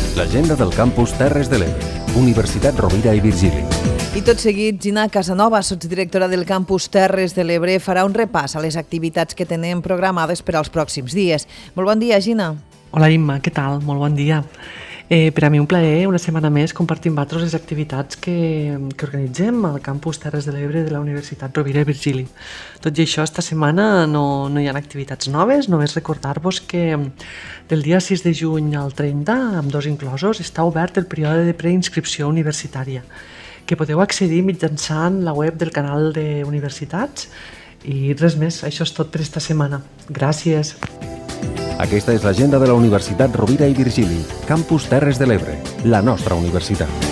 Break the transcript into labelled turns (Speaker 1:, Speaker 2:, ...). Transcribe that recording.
Speaker 1: L'agenda del campus Terres de l'Ebre, Universitat Rovira i Virgili.
Speaker 2: I tot seguit, Gina Casanova, sotsdirectora del campus Terres de l'Ebre, farà un repàs a les activitats que tenen programades per als pròxims dies. Molt bon dia, Gina.
Speaker 3: Hola, Imma, què tal? Molt bon dia. Per a mi un plaer, una setmana més, compartir amb vosaltres les activitats que organitzem al campus Terres de l'Ebre de la Universitat Rovira i Virgili. Tot i això, esta setmana no hi ha activitats noves, només recordar-vos que del dia 6 de juny al 30, amb dos inclosos, està obert el període de preinscripció universitària, que podeu accedir mitjançant la web del canal d'universitats i res més, això és tot per esta setmana. Gràcies!
Speaker 1: Aquesta és l'agenda de la Universitat Rovira i Virgili, campus Terres de l'Ebre, la nostra universitat.